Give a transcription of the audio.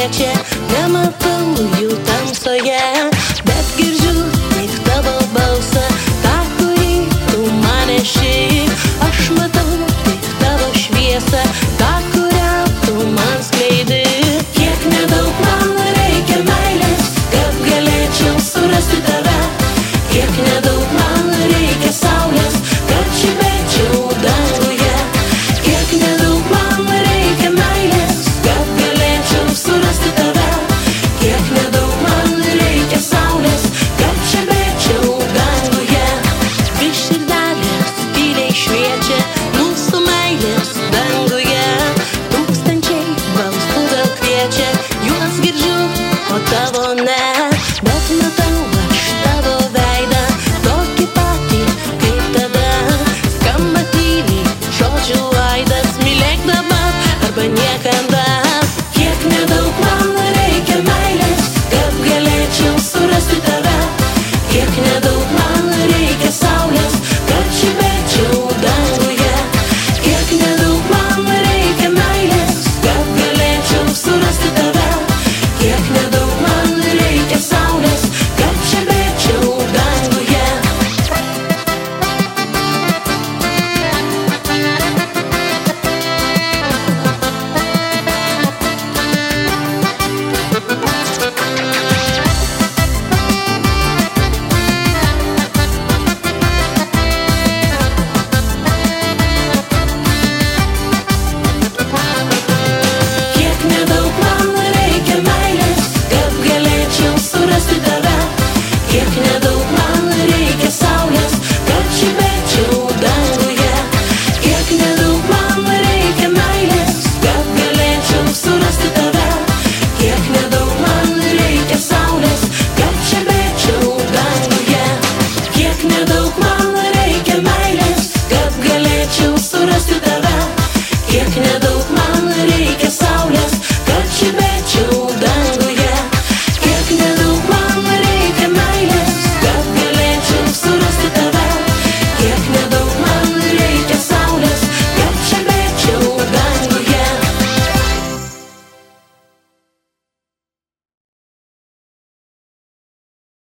šviečia, nematau jų tamsoje, bet girdžiu tik tavo balsą, tą, kurį tu man esi. Aš matau tik tavo šviesą, tą, kurią tu man skleidi. Kiek nedaug man reikia meilės, kad galėčiau surasti tave. Kiek nedaug man reikia saulės, kad žibėčiau danguje. Kiek nedaug man reikia meilės, kad galėčiau surasti tave. Kiek nedaug man reikia saulės, kad žibėčiau danguje. Iš širdelės tyliai šviečia mūsų meilės danguje. Tūkstančiai balsų vėl kviečia, juos girdžiu, o tavo ne. Bet matau aš tavo veidą, tokį patį kaip tada. Skamba tyliai žodžių aidas, mylėk dabar arba niekada. Kiek nedaug man reikia meilės, kad galėčiau surasti tave. Kiek nedaug man reikia saulės, kad žibėčiau danguje. Kiek nedaug man reikia meilės, kad galėčiau surasti tave. Kiek nedaug man reikia saulės, kad žibėčiau danguje. Kiek nedaug man reikia meilės, kad galėčiau surasti tave. Kiek nedaug man reikia saulės, kad žibėčiau danguje. Kiek nedaug man reikia meilės, kad galėčiau surasti